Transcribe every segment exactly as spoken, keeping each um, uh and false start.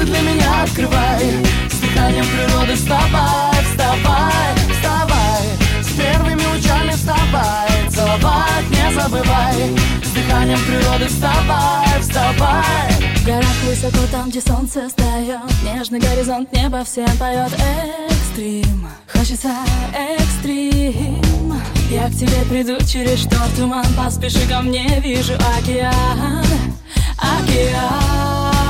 ты для меня открывай. С дыханием природы вставай, вставай, вставай. С первыми лучами вставай, целовать не забывай. С дыханием природы вставай, вставай. В горах высоко, там, где солнце встает, нежный горизонт, небо всем поет. Экстрим, хочется экстрим. Я к тебе приду через шторм, туман, поспеши ко мне, вижу океан, океан.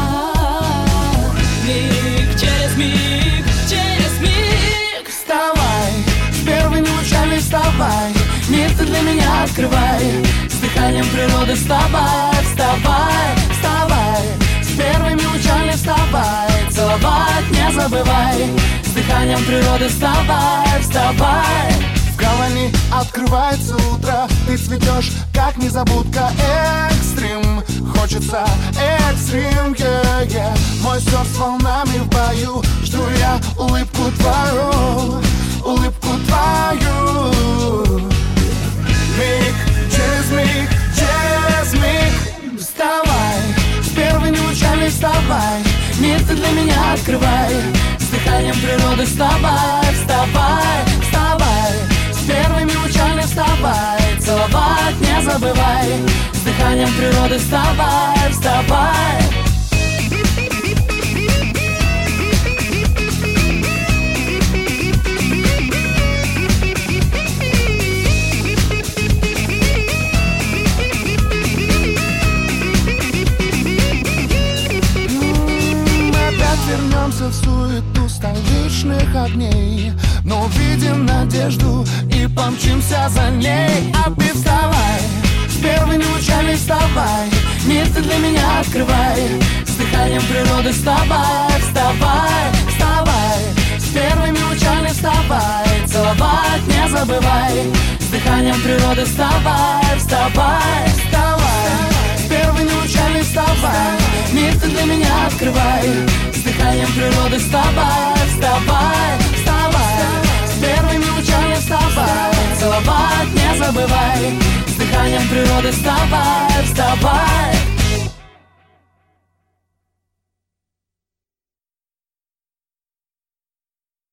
Миг через миг, через миг. Вставай, с первыми лучами вставай. Мир ты для меня открывай. С дыханием природы вставай, вставай, вставай. С первыми лучами вставай, целовать не забывай. С дыханием природы вставай, вставай. В гавани открывается утро, ты цветешь, как незабудка. Экстрим, хочется экстрим, yeah, yeah. Мой серф с волнами в бою, жду я улыбку твою, улыбку твою. Миг через миг, через миг. Вставай, с первыми лучами вставай. Мир ты для меня открывай. С дыханием природы вставай, вставай, вставай. С первыми лучами вставай, целовать не забывай. С дыханием природы вставай, вставай. Вернемся в суету столичных огней, но увидим надежду и помчимся за ней. А ты вставай, с первыми лучами вставай. Мир ты для меня открывай. С дыханием природы вставай, вставай, вставай. С первыми лучами вставай, целовать не забывай. С дыханием природы вставай, вставай, вставай. С первыми лучами вставай. Мир ты для меня открывай. С дыханием природы вставай, вставай, вставай. С первыми лучами вставай, целовать не забывай. С дыханием природы вставай, вставай.